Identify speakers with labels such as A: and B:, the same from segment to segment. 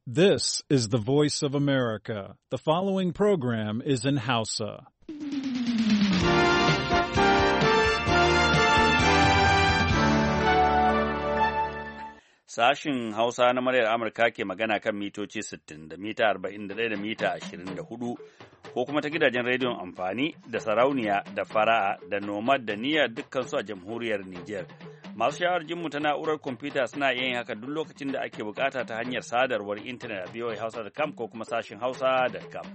A: This is the voice of America. The following program is in Hausa.
B: Sashin Hausa na muryar Amurka ke magana kan mitoci 60 da mita 41 da mita 24 ko kuma ta gidajen rediyon amfani da sarauniya da fara'a da nomad da niyyar dukkansu a jamhuriyar Nijar. Masu sha'awar jinmu ta na'urar kwamfuta suna yin haka duk lokacin da ake bukata ta hanyar sadarwar intanet a voahausa.com ko kuma sashin hausa.com.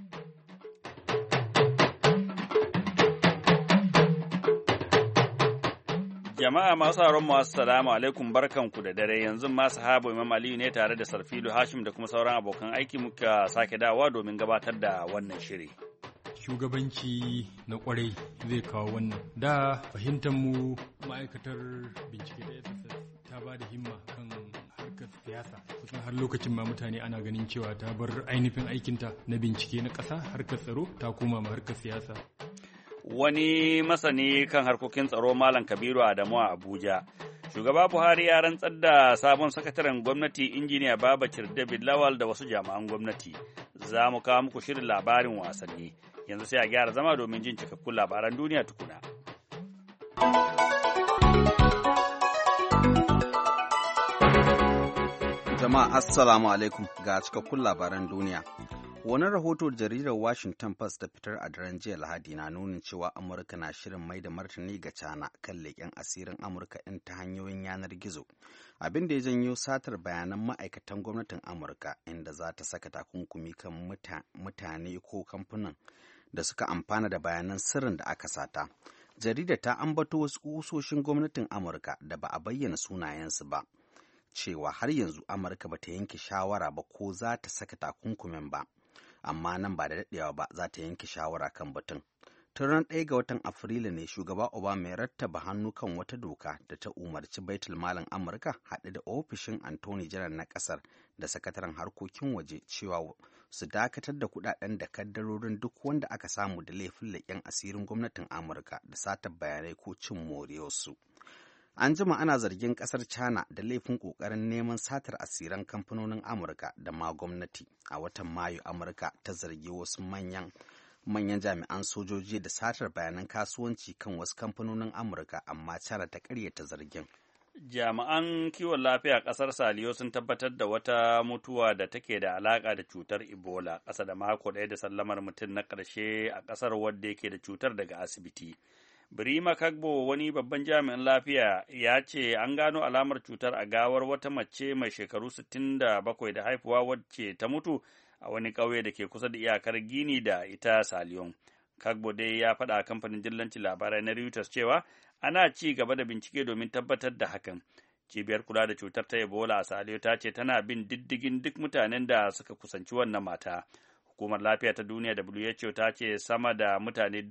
B: Jama'a masu sauraron mu assalamu alaikum, barkanku da dare. Yanzu ma sahabo Imam Aliyu ne tare da Sarfilu Hashim da kuma sauran abokan aiki muka sake dawowa domin gabatar da wannan shiri.
C: Shugabanci na kwarai zai kawo wannan. Da fahimtar mu ma'aikatar bincike da SSS ta ba da himma kan harkar siyasa. Kusan har lokacin ma mutane ana ganin cewa ta bar ainihin aikinta na bincike na ƙasa, harkar tsaro ta koma ma harkar siyasa.
B: Wani masani kan harkokin tsaro Malam Kabiru Adamu a Abuja. Shugaba Buhari ya rantsar da sabon sakataren gwamnati Injiniya Babacir David Lawal da wasu jami'an gwamnati. Za mu kawo muku shirin labarin wasanni. Yanzu sai a gyara zama domin jin cikakkun labaran duniya tukuna.
D: Jama'a assalamu alaikum ga cikakkun labaran duniya. Wani rahoto jaridar Washington Post ta fitar a daren jiya Lahadi na nunin cewa Amurka na shirin mai da martani ga China kan leƙen asirin Amurka ɗin ta hanyoyin yanar gizo, abin da ya janyo satar bayanan ma'aikatan gwamnatin Amurka, inda za ta saka takunkumi kan mutane ko kamfanin da suka amfana da bayanan sirrin da aka sata. Jaridar ta ambato wasu kusoshin gwamnatin Amurka da ba a bayyana sunayensu ba, cewa har yanzu Amurka ba ta yanke shawara ba ko za ta saka takunkumin ba. Amma nan ba da daɗewa ba za ta yanke shawara kan batun. Tun ran 1 ga watan Afrilu ne shugaba Obama ya rattaba hannu kan wata doka da ta umarci baitul malin Amurka haɗe da ofishin Attorney General na ƙasar da sakataren harkokin waje cewa su dakatar da kuɗaɗen da kaddarorin duk wanda aka samu da laifin leƙen asirin gwamnatin Amurka da satar bayanai ko cin moriyarsu. An jima ana zargin kasar China da laifin ƙoƙarin neman satar asiran kamfanonin Amurka da ma gwamnati. A watan Mayu, Amurka ta zargi wasu manyan jami'an sojoji da satar bayanan kasuwanci kan wasu kamfanonin Amurka, amma China ta ƙaryata zargin.
B: Jami'an kiwon lafiya a ƙasar Saliyo sun tabbatar da wata mutuwa da take da alaƙa da cutar Ebola, ƙasa da mako ɗaya da sallamar mutum na ƙarshe a ƙasar wadda yake da cutar daga asibiti. Birima Kagbo, wani babban jami'in lafiya, ya ce an gano alamar cutar a gawar wata mace mai shekaru 67 da haifuwa wacce ta mutu a wani ƙauye da ke kusa da iyakar Gini da ita Saliyon. Kagbo dai ya faɗa a kamfanin dillancin labarai na Reuters cewa ana ci gaba da bincike domin tabbatar da hakan. Cibiyar kula da cutar ta Ebola a Saliyo ta ce tana bin diddigin duk mutanen da suka kusanci wannan mata. Hukumar Lafiya ta Duniya WHO ta ce sama da mutane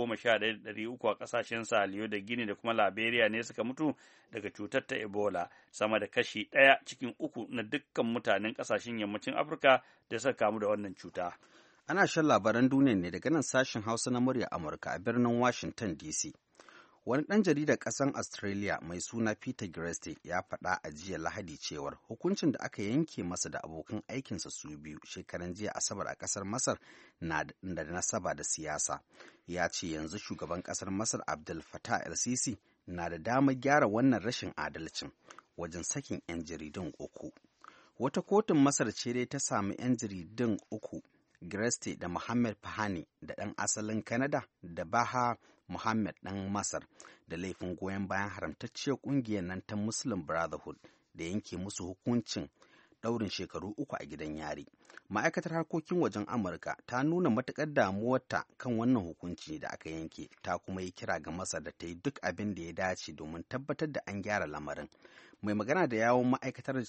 B: 11,300 a ƙasashen Saliyo da Gini da kuma Liberia ne suka mutu daga cutar ta Ebola, sama da kashi 1 cikin 3 na dukkan mutanen ƙasashen yammacin Afirka da suka kamu da wannan cuta.
D: Ana shan labaran duniya ne daga nan sashen Hausa na murya Amurka a birnin Washington DC. Wani ɗan jaridar ƙasar Australia mai suna Peter Greste ya faɗa a jiya Lahadi cewar hukuncin da aka yanke masa da abokan aikinsa su biyu shekaran jiya Asabar a ƙasar Masar na da nasaba da siyasa. Ya ce yanzu shugaban ƙasar Masar Abdel Fattah el-Sisi na da damar gyara wannan rashin adalcin wajen sakin 'yan jaridun uku. Wata kotun Masar ce dai ta sami 'yan jaridun uku, Greste da Mohamed Fahani da ɗan asalin Canada da Baha Muhammad ɗan Masar, da laifin goyon bayan haramtacciyar ƙungiyar nan ta Muslim Brotherhood da yanke musu hukuncin ɗaurin shekaru 3 a gidan yari. Ma'aikatar harkokin wajen Amurka ta nuna matuƙar damuwarta kan wannan hukunci da aka yanke, ta kuma yi kira ga Masar da ta yi duk abin da ya dace domin tabbatar da an gyara lamarin. Mai magana da yawon ma'aikatar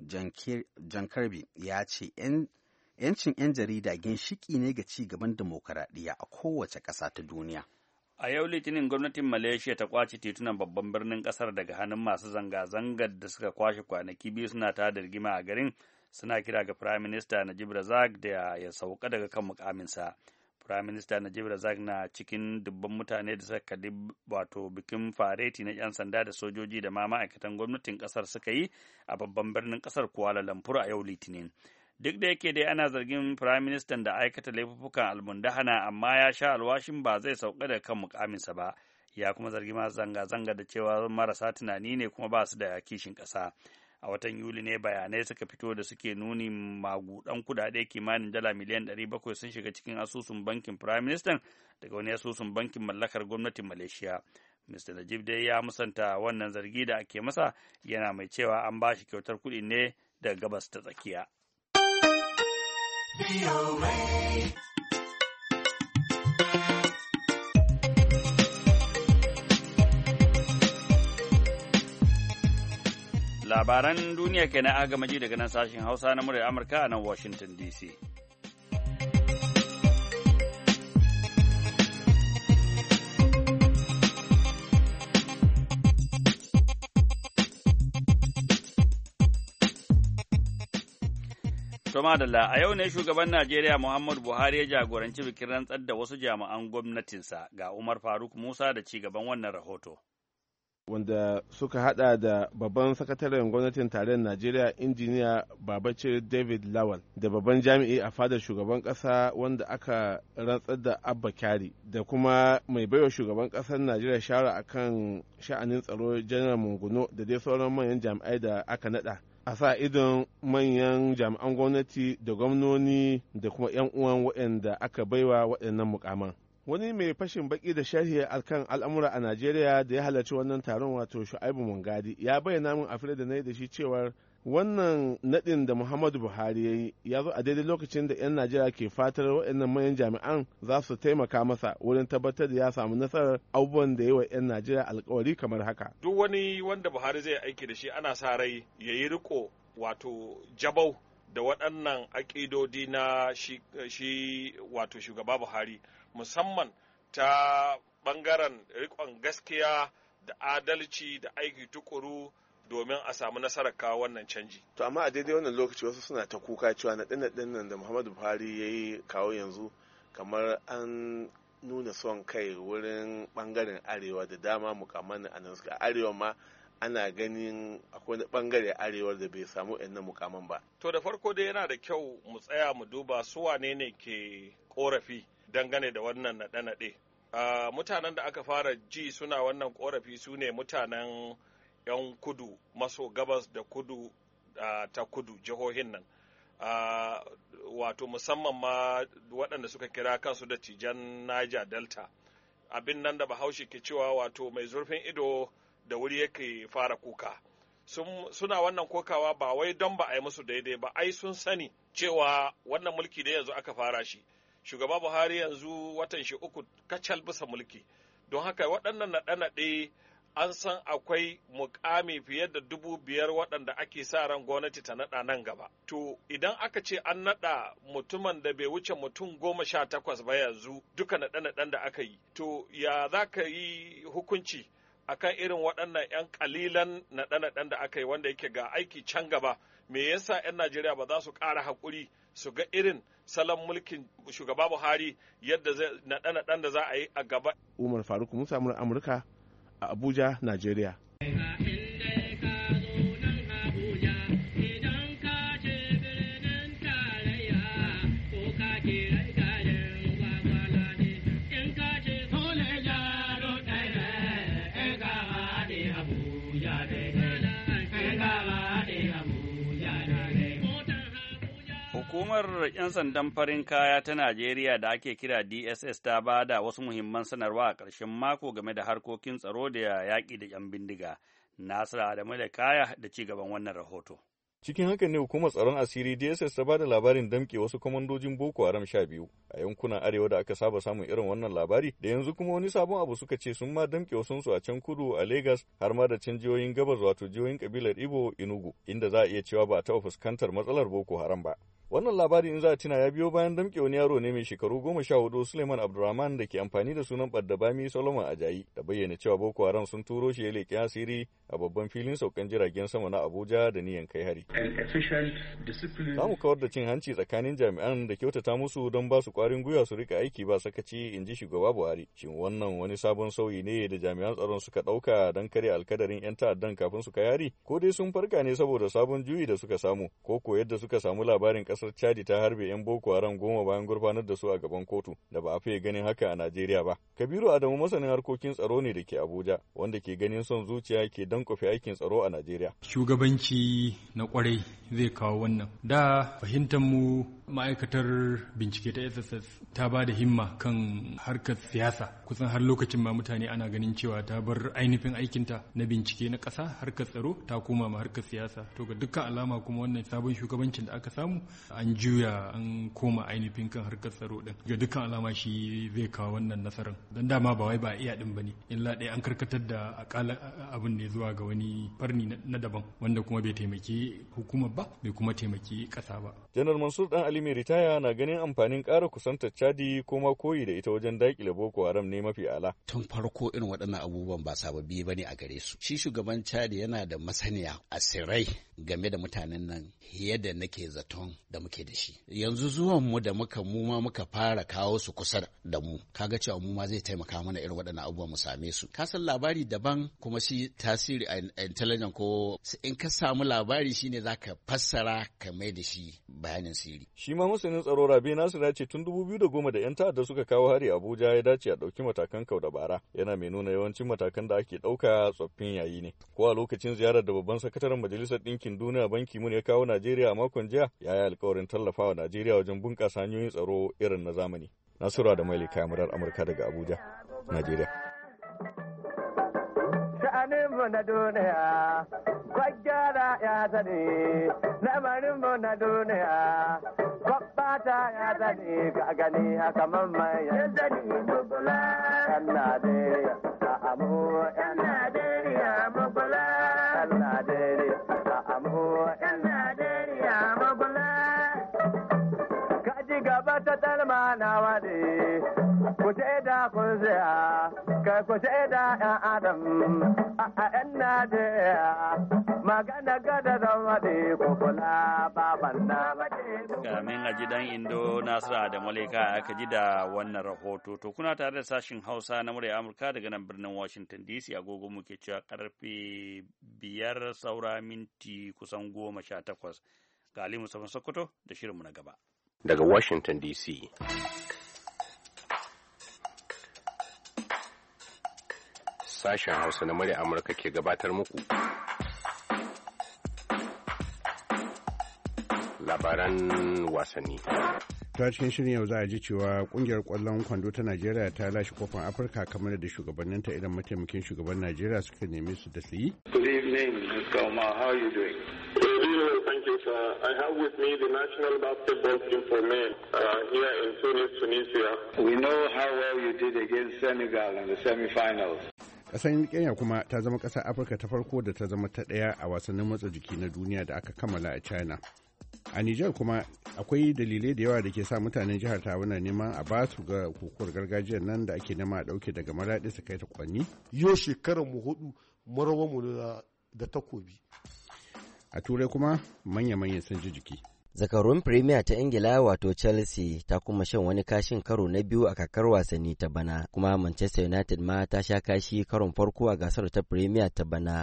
D: John Kirby ya ce 'yancin 'yan jarida ginshiki ne ga ci gaban dimokuraɗiyya a kowace ƙasa ta duniya.
B: A yau Litinin gwamnatin Malaysia ta kwace titunan babban birnin ƙasar daga hannun masu zanga-zangar da suka kwashe kwanaki biyu suna tada rigima a garin, suna kira ga Prime Minister Najib Razak da ya sauka daga kan mukaminsa. Prime Minister Najib Razak na cikin dubban mutane da suka kalli wato bikin fareti na 'yan sanda da sojoji da ma ma'aikatan gwamnatin ƙasar suka yi a babban birnin ƙasar Kuala Lumpur a yau Litinin. Duk da yake dai ana zargin Prime Minister da aikata laifuffukan almundahana, amma ya sha alwashin ba zai sauka da kan mukaminsa ba. Ya kuma zargi masu zanga-zanga da cewa marasa tunani ne kuma ba su da kishin ƙasa. A watan Yuli ne bayanai suka fito da suke nuni magudan kudade kimanin dala miliyan 700 sun shiga cikin asusun bankin Prime Minister daga wani asusun bankin mallakar gwamnatin Malaysia. Mr. Najib dai ya musanta wannan zargi da ake masa, yana mai cewa an ba shi kyautar kuɗi ne daga gabas ta tsakiya. Labaran duniya kenan aka maji daga nan sashen Hausa na muryar Amurka a nan Washington DC. Madalla, a yau ne shugaban Najeriya Muhammadu Buhari ya jagoranci bikin rantsar da wasu jami'an gwamnatinsa. Ga Umar Faruk Musa da ci gaban wannan rahoto.
E: Wanda suka hada da babban sakataren gwamnatin tarayyar Najeriya injiniya Babacir David Lawal da babban jami'i a fadar shugaban kasa wanda aka rantsar da Abba Kyari da kuma mai baiwa shugaban kasar Najeriya shawara akan sha'anin tsaro Janar Munguno da dai sauran manyan jami'ai da aka nada. A sa idon manyan jami'an gwamnati da gwamnoni da kuma 'yan uwan waɗanda aka baiwa waɗannan mukaman. Wani mai fashin baki da sharhi akan al'amura a Najeriya da ya halarci wannan taron wato Shu'aibu Mungadi ya bayyana min a da na yi da shi cewar wannan nadin da Muhammadu Buhari ya yi ya zo a daidai lokacin da 'yan Najeriya ke fatar waɗannan manyan jami'an za su taimaka masa wurin tabbatar da ya samu nasarar abubuwan da ya yi wa 'yan Najeriya alkawari kamar haka.
F: Duk wani wanda Buhari zai aiki da shi ana sa rai ya yi riko wato jabau da waɗannan aƙidodi na shi wato shugaba Buhari, musamman ta ɓangaren riƙon gaskiya da adalci da aiki tukuru domin a samu nasarar kawo wannan canji.
E: To amma a daidai wannan lokaci wasu suna ta kuka cewa naɗe-naɗen nan da Muhammadu Buhari ya yi kawo yanzu kamar an nuna son kai wurin ɓangaren arewa da dama mukamman a nan suka arewa ma ana ganin akwai wani ɓangare arewar da bai samu yan mukaman ba.
F: To da farko dai yana da kyau mu tsaya mu duba su wane ne ke korafi dangane da wannan naɗe-naɗe. Mutanen da aka fara ji suna wannan korafi su ne mutanen 'yan kudu maso gabas da kudu ta kudu jihohin nan. Wato musamman ma waɗanda suka kira kansu da tijan Niger Delta. Abin nan da Bahaushe ke cewa wato mai zurfin ido da wuri yake fara kuka. Suna wannan kokawa ba wai don ba a yi musu daidai ba, ai sun sani cewa wannan mulki da yanzu aka fara shi. Shugaba Buhari yanzu watan shi 3 kacal bisa mulki. Don haka waɗannan naɗe-naɗe an san akwai mukami fiye da 5,000 waɗanda ake sa ran gwamnati ta naɗa nan gaba. To idan aka ce an naɗa mutumin da bai wuce mutum 18 ba yanzu duka naɗe-naɗen da aka yi, to ya za ka yi hukunci akan irin waɗannan 'yan ƙalilan naɗe-naɗen da aka yi wanda yake ga aiki can gaba? Me yasa 'yan Najeriya ba za su ƙara haƙuri su ga irin salon mulkin shugaba Buhari yadda naɗe-naɗen da za a yi a gaba?
E: Umar Faruk Musa, Amurka a Abuja, Najeriya.
B: Hukumar 'yan sandan farin kaya ta Najeriya da ake kira DSS ta ba da wasu muhimman sanarwa a ƙarshen mako game da harkokin tsaro da yaƙi da 'yan bindiga. Nasiru Adamu da Kaya da ci gaban wannan rahoto.
G: Cikin hakan ne hukumar tsaron asiri DSS ta ba da labarin damƙe wasu kwamandojin Boko Haram 12 a yankunan arewa da aka saba samun irin wannan labari, da yanzu kuma wani sabon abu suka ce sun ma damƙe wasunsu a can kudu a Legas har ma da can jihohin gabas wato jihohin kabilar Igbo Enugu, inda za a iya cewa ba a taɓa fuskantar matsalar Boko Haram ba. Wannan labari in za a tuna ya biyo bayan damƙe wani yaro ne mai shekaru 14 Suleiman Abdulrahman da ke amfani da sunan Baddabami Solomon Ajayi da bayyana cewa Boko Haram sun turo shi ya leƙi asiri a babban filin saukan jiragen sama na Abuja da niyan kai hari. Za mu kawar da cin hanci tsakanin jami'an da kyautata musu don ba su ƙwarin gwiwa su rika aiki ba sakaci, in ji shugaba Buhari. Shin wannan wani sabon sauyi ne da jami'an tsaron suka ɗauka don kare alkadarin 'yan ta'addan kafin su kai hari? Ko dai sun farka ne saboda sabon juyi da suka samu, ko yadda suka samu labarin kasar Chadi ta harbe 'yan Boko Haram 10 bayan gurfanar da su a gaban kotu da ba a fiye ganin haka a Najeriya ba. Kabiru Adamu masanin harkokin tsaro ne da ke Abuja wanda ke ganin son zuciya ke dankofe aikin tsaro a Najeriya.
C: Shugabanci na kwarai zai kawo wannan. Da fahimtar mu ma'aikatar bincike ta SSS ta ba da himma kan harkar siyasa. Kusan har lokacin ma mutane ana ganin cewa ta bar ainihin aikinta na bincike na ƙasa harkar tsaro ta koma ma harkar siyasa. To ga dukkan alama kuma wannan sabon shugabancin da aka samu an juya an koma ainihin kan harkar tsaro din. Ga dukkan alama shi zai kawo wannan nasarar. Dan dama ba wai ba iya din bane. Illa ɗaya an karkatar da akala abin ne zuwa ga wani farni na daban wanda kuma bai taimaki hukumar ba bai kuma taimaki ƙasa ba.
G: Janar Mansur Dan Ali mai ritaya na ganin amfanin ƙara kusantar Chadi ko ma koyi da ita wajen daƙile Boko Haram ne mafi ala.
H: Tun farko irin waɗannan abubuwan ba sababbi bane a gare su. Shi shugaban Chadi yana da masaniya a sirrai game da mutanen nan yadda nake zaton da muke da shi. Yanzu zuwan mu da mu ma muka fara kawo su kusa da mu. Kaga cewa mu ma zai taimaka mana irin waɗannan abubuwan mu same su. Ka san labari daban kuma shi tasiri a intelligence ko in ka samu labari shine zaka fassara ka mai da shi bayanin sirri.
G: Shi ma masanin tsaro Rabe Nasir ya ce tun 2010 da 'yan ta'adda suka kawo hari Abuja ya dace a ɗauki matakan kau da bara. Yana mai nuna yawancin matakan da ake ɗauka tsoffin yayi ne. Ko a lokacin ziyarar da babban sakataren Majalisar Ɗinkin Duniya Ban Ki-moon ya kawo Najeriya a makon jiya, ya yi alkawarin tallafawa Najeriya wajen bunƙasa hanyoyin tsaro irin na zamani. Nasiru da Maili kamarar Amurka daga Abuja, Najeriya.
I: Sha'aninmu na duniya, kwaggara ya sani, lamarinmu na duniya, kwabbata ya sani, ka gani haka mamman ya sani, mugula, ‘yan Najeriya, a amu, ‘yan Najeriya, mugula, ‘yan Najeriya, a amu, ‘yan Najeriya, mugula. Ka ji gaba ta talma na wade, ku da kun tsaya, kai ku da ‘yan Adam, a ‘yan Najeriya, magana gada zan waɗe ko kula baban na waɗe.
B: Kamin a ji dan Indo Nasiru da Malika aka ji da wannan rahoto. To kuna tare da sashin Hausa na murya Amurka daga nan birnin Washington DC, agogo muke cewa karfe 5 saura minti kusan 18. Ga Ali Musamman Sokoto da shirinmu na gaba.
J: Daga Washington DC. Sashen Hausa na murya Amurka ke gabatar muku labaran wasanni.
K: Ta cikin shirin yau za a ji cewa kungiyar kwallon kwando ta Najeriya ta lashe kofin Afirka kamar da shugabanninta idan mataimakin shugaban Najeriya suka neme su da su yi.
L: Good evening, Mr. Omar. How are you doing? Thank you, sir. I have with me the national basketball team for men here in Tunis, Tunisia. We know how well you did against Senegal in the semi-finals.
K: Ƙasar Kenya kuma ta zama ƙasar Afirka ta farko da ta zama ta ɗaya a wasannin motsa jiki na duniya da aka kammala a China. A Nijar kuma akwai dalilai da yawa da ke sa mutanen jihar ta na neman a ba su ga kokowar gargajiyar nan da ake nema a ɗauke daga maraɗi su kai ta Kwanni.
M: Yau shekarar mu hudu marawa mu da takobi.
K: A Turai kuma manya-manyan sun ji jiki.
N: Zakarun Premier ta Ingila wato Chelsea ta kuma shan wani kashin karo na biyu a kakar wasanni ta bana, kuma Manchester United ma ta sha kashi karon farko a gasar ta Premier ta bana.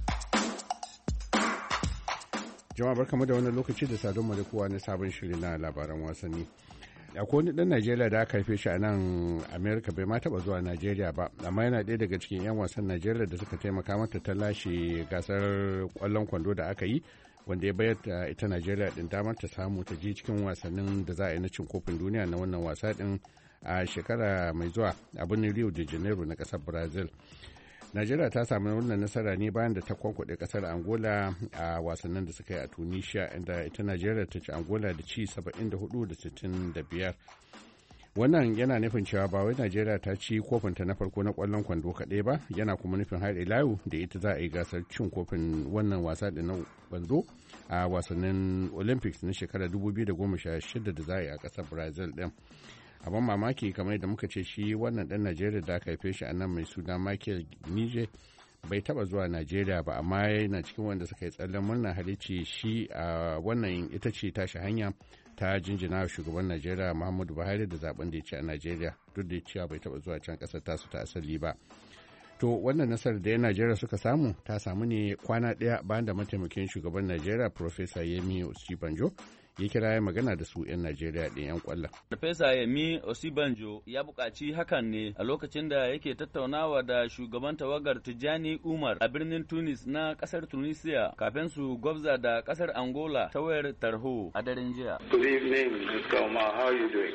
K: Jama'a barkamu da wannan lokaci da sadon da kowa na sabon shiri na labaran wasanni. Akwai wani ɗan Najeriya da aka haife shi a nan Amerika bai ma taɓa zuwa Najeriya ba, amma yana ɗaya daga cikin 'yan wasan Najeriya da suka taimaka mata ta lashe gasar ƙwallon kwando da aka yi, wanda ya bayar da ita Najeriya ɗin damar ta samu ta je cikin wasannin da za a yi na cin kofin duniya na wannan wasa ɗin a shekara mai zuwa a birnin Rio de Janeiro na ƙasar Brazil. Najeriya ta samu wannan nasara ne bayan da ta kwankwaɗe ƙasar Angola a wasannin da suka yi a Tunisia, inda ita Najeriya ta ci Angola da ci 74 da 65. Wannan yana nufin cewa ba wai Najeriya ta ci kofinta na farko na ƙwallon kwando kaɗai ba, yana kuma nufin har ila yau da ita za a yi gasar cin kofin wannan wasa da na kwando a wasannin Olympics na shekarar 2016 da za a yi a ƙasar Brazil ɗin. Abin mamaki kamar yadda muka ce shi wannan ɗan Najeriya da aka haife shi a nan mai suna Michael Nije bai taba zuwa Najeriya ba, amma yana cikin wanda suka yi tsallen murna halicci shi a wannan ita ce tashi hanya ta jinjina wa shugaban Najeriya Muhammadu Buhari da zaben da ya ci a Najeriya, duk da cewa bai taba zuwa can kasar tasu ta asali ba. To wannan nasarar da 'yan Najeriya suka samu ta samu ne kwana ɗaya bayan da mataimakin shugaban Najeriya Professor Yemi Osibanjo ya kira ya magana da su 'yan Najeriya ɗin 'yan ƙwallon.
O: Farfesa Yemi Osibanjo ya buƙaci hakan ne a lokacin da yake tattaunawa da shugaban tawagar Tijjani Umar a birnin Tunis na ƙasar Tunisia kafin su gwabza da ƙasar Angola ta wayar tarho a daren jiya.
L: Good evening, Mr. Omar. How are you doing?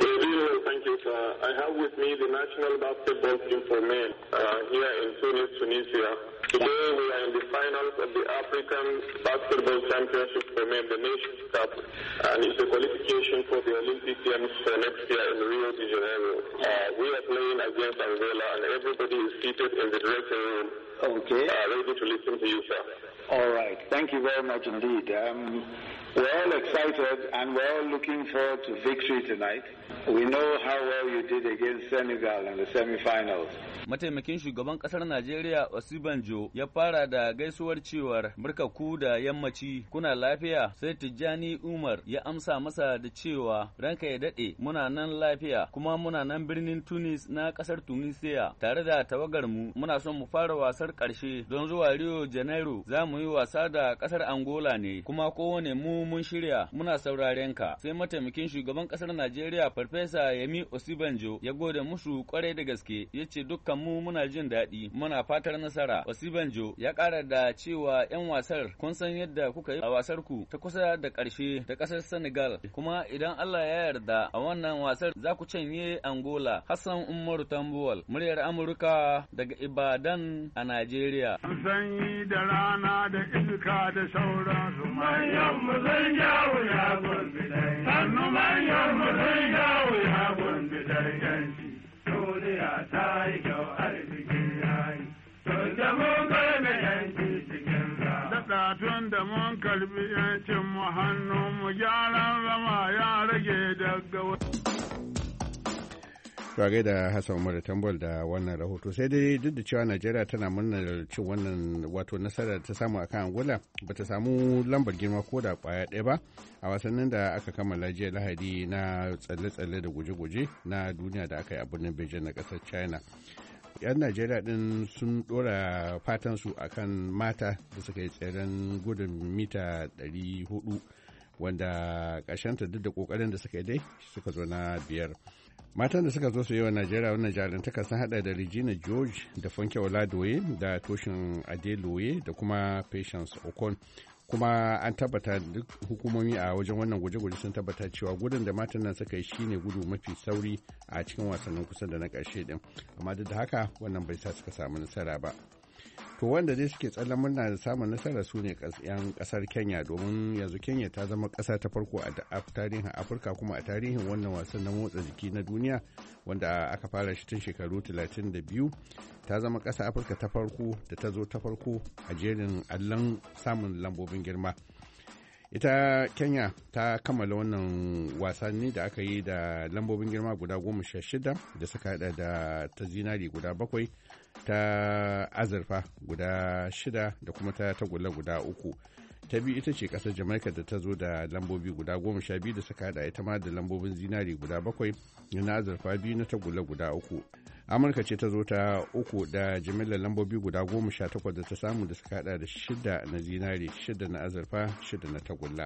L: Thank you, sir. I have with me the national basketball team for men here in Tunis, Tunisia. Today we are in the finals of the African Basketball Championship for men, the Nations Cup, and it's a qualification for the Olympic Games for next year in Rio de Janeiro. We are playing against Angola, and everybody is seated in the dressing room, ready to listen to you, sir.
P: All right. Thank you very much indeed. We're all excited and we're all looking forward to victory tonight. We know how well you did against Senegal in the semi-finals.
O: Mataimakin shugaban kasar Najeriya Osibanjo ya fara da gaisuwar cewar barkaku da yammaci kuna lafiya, sai Tijjani Umar ya amsa masa da cewa ranka ya dade muna nan lafiya kuma muna nan birnin Tunis na kasar Tunisia tare da tawagar mu muna son mu fara wasar karshe don zuwa Rio Janeiro za mu yi wasa da kasar Angola ne kuma kowane mu mun shirya muna sauraren ka. Sai mataimakin shugaban kasar Najeriya Farfesa Yemi Osibanjo ya gode musu kwarai da gaske yace dukkan mu muna jin daɗi muna fatar nasara. Osibanjo ya ƙara da cewa 'yan wasar kun san yadda kuka yi a wasar ku ta kusa da ƙarshe da ƙasar Senegal kuma idan Allah ya yarda a wannan wasar za ku canye Angola. Hassan Umaru Tambuwal, muryar Amurka daga Ibadan a Najeriya.
Q: Sanyi da rana da iska da sauransu manyan mu zan yawo ya gurbi dai sannu manyan mu zan yawo ya gurbi dai yanci duniya ta yi kyau arziki ya yi tun da mun karbi yanci cikin sa daɗa tun da mun karbi yancin mu hannu mu gyaran zama ya rage daga
K: Tuwagai da Hassan Umar Tambol da wannan rahoto sai dai duk da cewa Najeriya tana murnar cin wannan wato nasarar ta samu akan Angola ba ta samu lambar girma ko da kwaya ɗaya ba a wasannin da aka kammala jiya Lahadi na tsalle-tsalle da guje-guje na duniya da aka yi a birnin Beijing na ƙasar China. 'Yan Najeriya din sun ɗora fatansu akan mata da suka yi tseren gudun mita 400 wanda ƙarshenta duk da ƙoƙarin da suka yi dai suka zo na 5. Matan da suka zo su yi wa Najeriya wannan jarintaka sun hada da Regina George da Funke Oladoye da Toshin Adeloye da kuma Patience Okon. Kuma an tabbata duk hukumomi a wajen wannan guje-guje sun tabbata cewa gudun da matan nan suka yi shine gudu mafi sauri a cikin wasannin kusa da na ƙarshe din. Amma duk da haka wannan bai sa suka samu nasara ba. To wanda dai suke tsallan murna da samun nasara su ne 'yan kasar Kenya domin yanzu Kenya ta zama ƙasa ta farko a tarihin Afirka kuma a tarihin wannan wasan na motsa jiki na duniya wanda aka fara shi tun shekaru 32 ta zama ƙasa Afirka ta farko da ta zo ta farko a jerin allon samun lambobin girma. Ita Kenya ta kammala wannan wasanni da aka yi da lambobin girma guda 16 da suka hada da ta zinari guda 7 ta azurfa guda 6 da kuma ta tagulla guda 3. Ta biyu ita ce kasar Jamaica da ta zo da lambobi guda 12 da suka hada ita ma da lambobin zinari guda 7 na azurfa 2 na tagulla guda 3. Amurka ce ta zo ta 3 da jimillar lambobi guda 18 da ta samu da suka hada da 6 na zinari 6 na azurfa 6 na tagulla.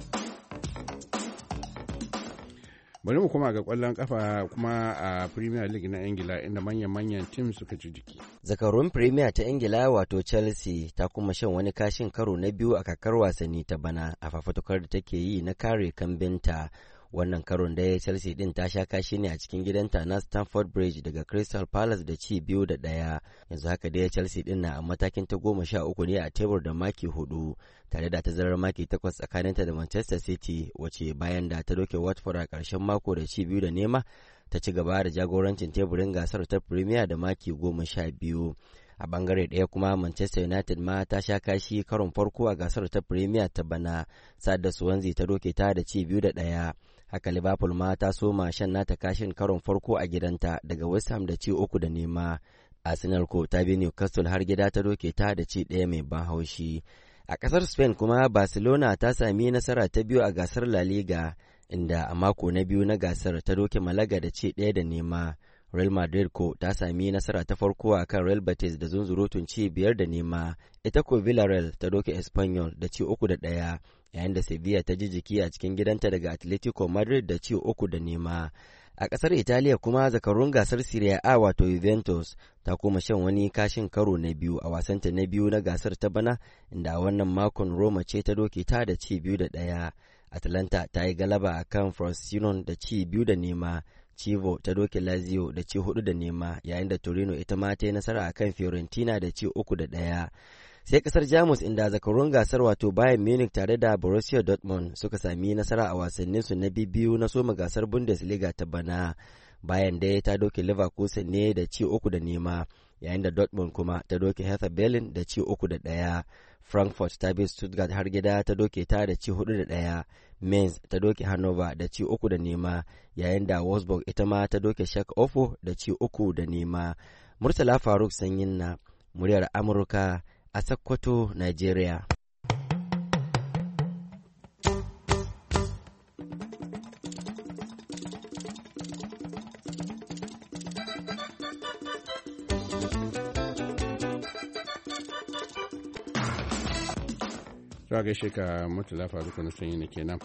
K: Bari mu kuma ga kwallon kafa kuma a Premier League na Ingila inda manyan tim suka ci jiki.
N: Zakarun Premier ta Ingila wato Chelsea ta kuma shan wani kashin karo na biyu a kakar wasanni ta bana a fafatukar da take yi na kare kambinta. Wannan karon da Chelsea din ta sha kashi ne a cikin gidanta na Stamford Bridge daga Crystal Palace da ci 2-1. Yanzu haka dai Chelsea din na a matakin ta 13 ne a tebur da maki 4 tare da tazarar maki 8 tsakaninta da Manchester City wace bayan da ta doke Watford a ƙarshen mako da ci 2-0 ta ci gaba da jagorancin teburin gasar ta Premier da maki 12. A bangare ɗaya kuma Manchester United ma ta sha kashi karon farko a gasar ta Premier ta bana sa'ad da Swansea ta doke ta da ci 2-1. Haka Liverpool ma ta soma shan nata kashin karon farko a gidanta daga West Ham da ci 3-0. Arsenal ko ta bi Newcastle har gida ta doke ta da ci 1 mai ban haushi. A ƙasar Spain kuma Barcelona ta sami nasara ta biyu a gasar La Liga inda a mako na biyu na gasar ta doke Malaga da ci 1-0. Real Madrid ko ta sami nasara ta farko a kan Real Betis da zunzurutun ci 5-0. Ita ko Villarreal ta doke Espanyol da ci 3-1. yayin da Sevilla ta ji jiki a cikin gidanta daga Atletico Madrid da ci 3-0. A ƙasar Italiya kuma zakarun gasar Serie A wato Juventus ta kuma shan wani kashin karo na biyu a wasanta na biyu na gasar ta bana, inda a wannan makon Roma ce ta doke ta da ci 2-1. Atalanta ta yi galaba a kan Frosinone da ci 2-0. Chievo ta doke Lazio da ci 4-0, yayin da Torino ita ma ta yi nasara a kan Fiorentina da ci 3-1. Sai kasar Jamus inda zakarun gasar wato Bayern Munich tare da Borussia Dortmund suka sami nasara a wasanninsu na biyu na soma gasar Bundesliga ta bana. Bayern dai ta doke Leverkusen ne da ci 3-0, yayin da Dortmund kuma ta doke Hertha Berlin da ci 3-1. Frankfurt ta bi Stuttgart har gida ta doke ta da ci 4-1. Mainz ta doke Hannover da ci 3-0, yayin da Wolfsburg ita ma ta doke Schalke 0 da ci 3-0. Murtala Faruk Sanyin na muryar Amurka a Sokoto, Nigeria.
K: Zuwa gaishe ka Murtala Faruk na sanyi ne kenan.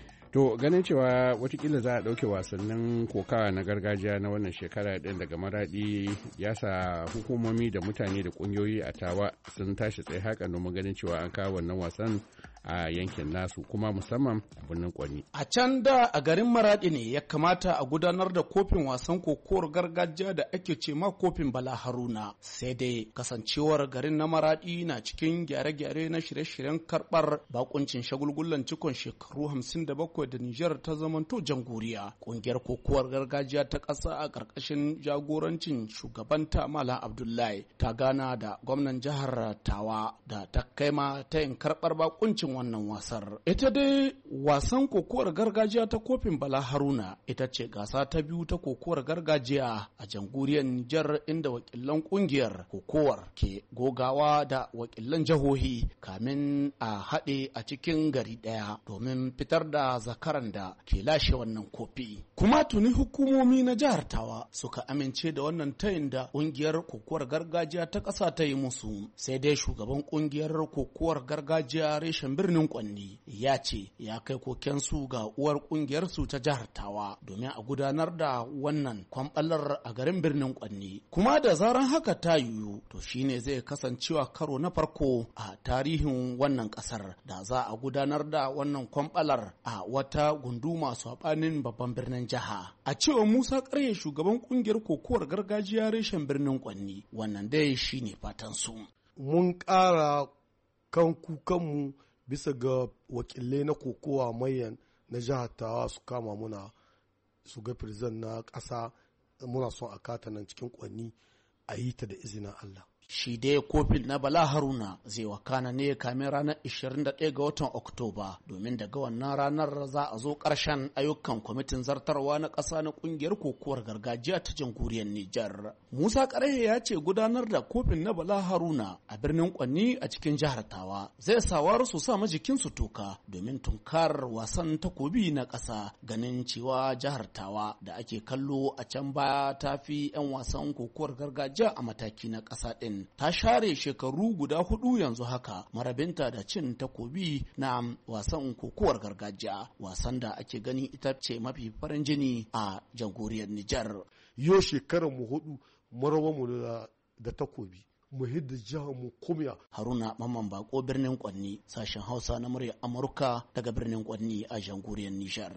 K: To ganin cewa watakila za a ɗauke wasannin kokawa na gargajiya na wannan shekara ɗin daga maraɗi ya sa hukumomi da mutane da ƙungiyoyi a tawa sun tashi tsaye haka domin ganin cewa an kawo wannan wasan a yankin nasu kuma musamman a birnin Kwanni.
R: A can da a garin Maraɗi ne ya kamata a gudanar da kofin wasan kokowar gargajiya da ake ce ma kofin Bala Haruna. Sai dai kasancewar garin na Maraɗi na cikin gyare-gyare na shirye-shiryen karɓar bakuncin shagulgullan cikon shekaru 57 da Nijar ta zamanto jamhuriya. Ƙungiyar kokowar gargajiya ta ƙasa a ƙarƙashin jagorancin shugabanta Malam Abdullahi ta gana da gwamnan jihar Tawa da ta kai ma ta yin karɓar bakuncin wannan wasar. Ita dai wasan kokowar gargajiya ta kofin Bala Haruna ita ce gasa ta biyu ta kokowar gargajiya a jamhuriyar Nijar, inda wakilan kungiyar kokowar ke gogawa da wakilan jihohi kamin a haɗe a cikin gari ɗaya domin fitar da zakaran da ke lashe wannan kofi. Kuma tuni hukumomi na jihar Tawa suka amince da wannan tayin da kungiyar kokowar gargajiya ta ƙasa ta yi musu. Sai dai shugaban kungiyar kokowar gargajiya reshen birnin Kwanni ya ce ya kai kokensu ga uwar kungiyarsu ta jihar Tawa domin a gudanar da wannan kwamɓalar a garin birnin Kwanni. Kuma da zaran haka ta yiwu to shine zai kasancewa karo na farko a tarihin wannan kasar da za a gudanar da wannan kwamɓalar a wata gunduma saɓanin babban birnin jiha. A cewa Musa Karye shugaban kungiyar kokowar gargajiya reshen birnin Kwanni, wannan dai shine fatan su.
M: Mun ƙara kan kukanmu bisa ga wakilai na kokowa mayan na jihar Tawa su kama muna su ga firzan na ƙasa, muna son a kata nan cikin Kwanni a yi ta da izinin Allah.
R: Shi dai kofin na Bala Haruna zai wakana ne kamin ranar 21 ga watan Oktoba, domin daga wannan ranar za a zo ƙarshen ayyukan kwamitin zartarwa na ƙasa na ƙungiyar kokowar gargajiya ta jamhuriyar Nijar. Musa Ƙarhe ya ce gudanar da kofin na Bala Haruna a birnin Kwanni a cikin jihar Tawa zai sawar su sa jikinsu toka domin tunkarar wasan takobi na ƙasa, ganin cewa jihar Tawa da ake kallo a can baya ta fi 'yan wasan kokowar gargajiya a mataki na ƙasa ɗin. Ta share shekaru guda 4 yanzu haka marabinta da cin takobi na wasan kokowar gargajiya, wasan da ake gani ita ce mafi farin jini a jamhuriyar Nijar.
M: Yau shekarar mu 4 marawa mu da takobi, mu hidda jihar mu kumya.
R: Haruna Mamman Bako, birnin Kwanni, sashen Hausa na murya Amurka daga birnin Kwanni a jamhuriyar Nijar.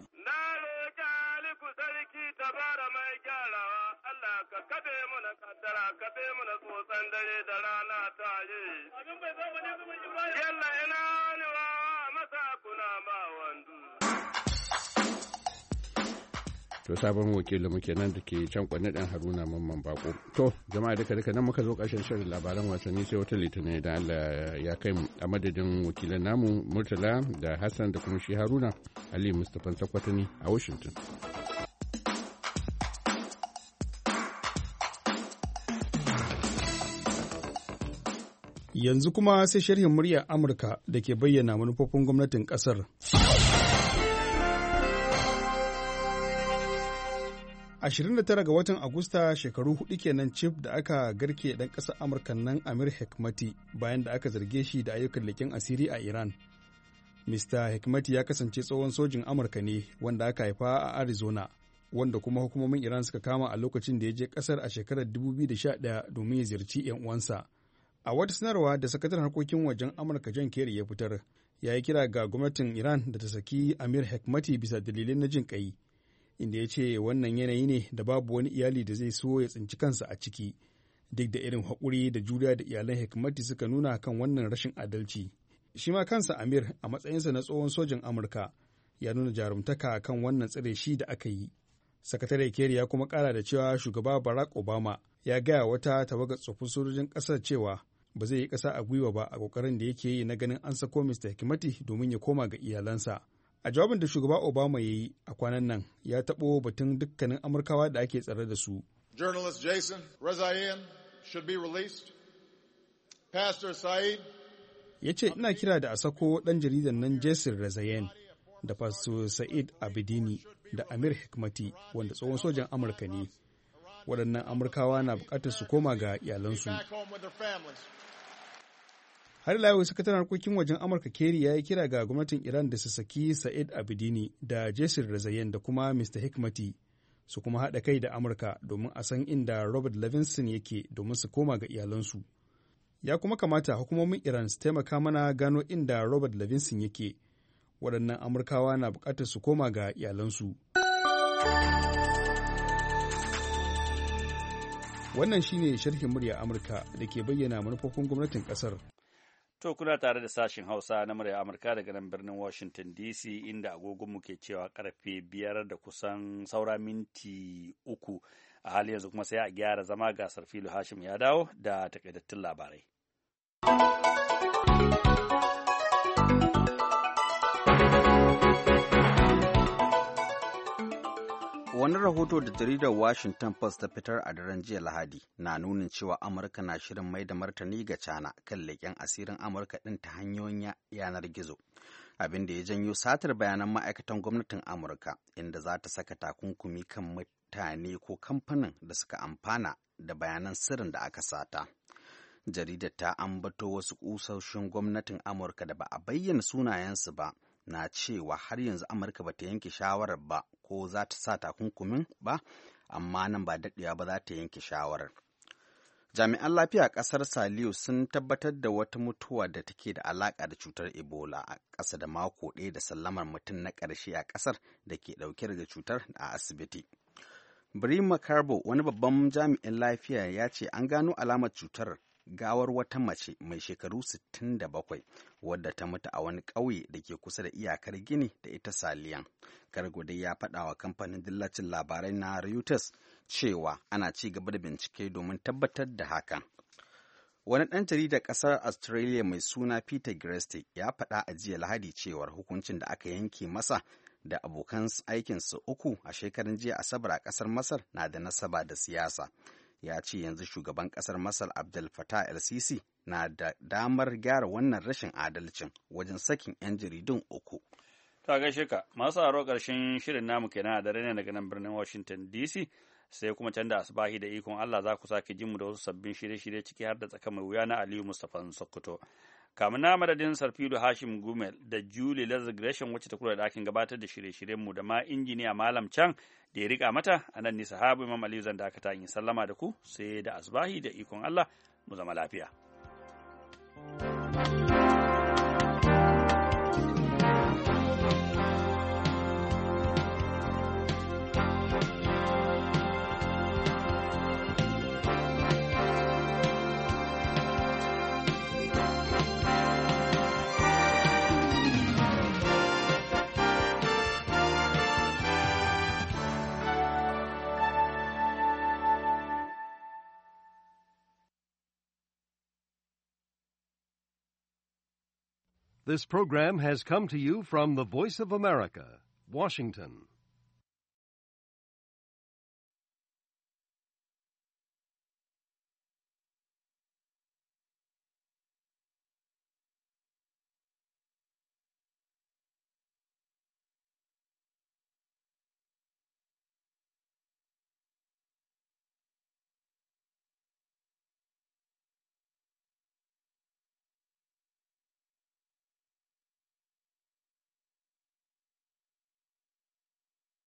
Q: Ka kabe mana kaddara, kabe mana tsotsan dare da rana tare. Yalla ina ni wa masa kuna ma wandu.
K: To sabon wakilin muke nan da ke can Kwanni dan Haruna Mamman Bako. To jama'a duka nan muka zo ƙarshen shirin labaran wasanni sai wata litinin da Allah ya kai mu, a madadin wakilan namu Murtala da Hassan da kuma shi Haruna, Ali Mustapha Sakwatani a Washington.
S: Yanzu kuma sai sharhin muryar Amurka da ke bayyana manufofin gwamnatin ƙasar. 29 ga watan Agusta shekaru 4 kenan cif da aka garke ɗan ƙasar Amurka nan Amir Hekmati bayan da aka zarge shi da ayyukan leƙen asiri a Iran. Mr. Hekmati ya kasance tsohon sojin Amurka ne wanda aka haifa a Arizona, wanda kuma hukumomin Iran suka kama a lokacin da ya je kasar a shekarar 2011 domin ya ziyarci 'yan uwansa. A wata sanarwa da sakataren harkokin wajen Amurka John Kerry ya fitar, ya yi kira ga gwamnatin Iran da ta saki Amir Hekmati bisa dalilai na jin ƙai, inda ya ce wannan yanayi ne da babu wani iyali da zai so ya tsinci kansa a ciki, duk da irin haƙuri da juriya da iyalan Hekmati suka nuna kan wannan rashin adalci. Shi ma kansa Amir a matsayinsa na tsohon sojin Amurka ya nuna jarumtaka kan wannan tsire shi da aka yi. Sakatare Kerry ya kuma ƙara da cewa shugaba Barack Obama ya gaya wata tawagar tsoffin sojojin ƙasar cewa ba zai yi ƙasa a gwiwa ba a ƙoƙarin da yake yi na ganin an sako Mr. Hekmati domin ya koma ga iyalansa. A jawabin da shugaba Obama ya yi a kwanan nan ya taɓo batun dukkanin Amurkawa da ake tsare da su.
T: Journalist Jason Rezaian should be released. Pastor Saeed.
S: Ya ce ina kira da a sako ɗan jaridan nan Jason Rezaian da Pastor Saeed Abedini da Amir Hekmati wanda tsohon sojan Amurka ne. Waɗannan Amurkawa na buƙatar su koma ga iyalansu. Har ila yau sakataren harkokin wajen Amurka Kerry ya yi kira ga gwamnatin Iran da su saki Saeed Abedini da Jason Rezaian da kuma Mr. Hekmati su kuma haɗa kai da Amurka domin a san inda Robert Levinson yake domin su koma ga iyalansu. Ya kuma kamata hukumomin Iran su taimaka mana gano inda Robert Levinson yake. Waɗannan Amurkawa na buƙatar su koma ga iyalansu. Wannan shine sharhin murya Amurka da ke bayyana manufofin gwamnatin ƙasar.
B: To kuna tare da sashen Hausa na murya Amurka daga nan birnin Washington DC inda agogonmu ke cewa karfe 5 da kusan saura minti 3 a hali yanzu kuma sai a gyara zama gasar Filu Hashim ya dawo da takaitattun labarai.
D: Wani rahoto da jaridar Washington Post ta fitar a daren jiya Lahadi na nunin cewa Amurka na shirin mai da martani ga China kan leƙen asirin Amurka ɗin ta hanyoyin yanar gizo, abin da ya janyo satar bayanan ma'aikatan gwamnatin Amurka, inda za ta saka takunkumi kan mutane ko kamfanin da suka amfana da bayanan sirrin da aka sata. Jaridar ta ambato wasu ƙusoshin gwamnatin Amurka da ba a bayyana sunayensu ba, na cewa har yanzu Amurka ba ta yanke shawarar ba ko za ta sa takunkumin ba, amma nan ba daɗewa ba za ta yanke shawarar. Jami'an lafiya a ƙasar Saliyo sun tabbatar da wata mutuwa da take da alaƙa da cutar Ebola a ƙasa da mako ɗaya da sallamar mutum na ƙarshe a ƙasar da ke ɗauke da cutar a asibiti. Brima Carbo, wani babban jami'in lafiya, ya ce an gano alamar cutar gawar wata mace mai shekaru 67 wadda ta mutu a wani ƙauye da ke kusa da iyakar Gini da ita Saliyan. Cargo dai ya faɗa wa kamfanin dillacin labarai na Reuters cewa ana ci gaba da bincike domin tabbatar da hakan. Wani ɗan jaridar ƙasar Australia mai suna Peter Greste ya faɗa a jiya Lahadi cewar hukuncin da aka yanke masa da abokan aikinsa 3 a shekarun jiya Asabar a ƙasar Masar na da nasaba da siyasa. Ya ce yanzu shugaban ƙasar Masar Abdel Fattah el-Sisi na da damar gyara wannan rashin adalcin wajen sakin 'yan jaridun 3.
B: Ta gaishe ka, masu haro ƙarshen shirin namu kenan a dare ne daga nan birnin Washington DC, sai kuma can da asubahi da ikon Allah za ku sake jin mu da wasu sabbin shirye-shirye ciki har da tsaka mai wuya na Aliyu Mustapha Sokoto. Kamun na madadin Sarfilu Hashim Gumel da Julie Lazar Gresham wacce ta kula da ɗakin gabatar da shirye-shiryen mu da ma injiniya Malam Can da ya rika mata, a nan ni sahabu Imam Aliyu zan dakata in sallama da ku sai da asubahi da ikon Allah mu zama lafiya.
U: This program has come to you from the Voice of America, Washington.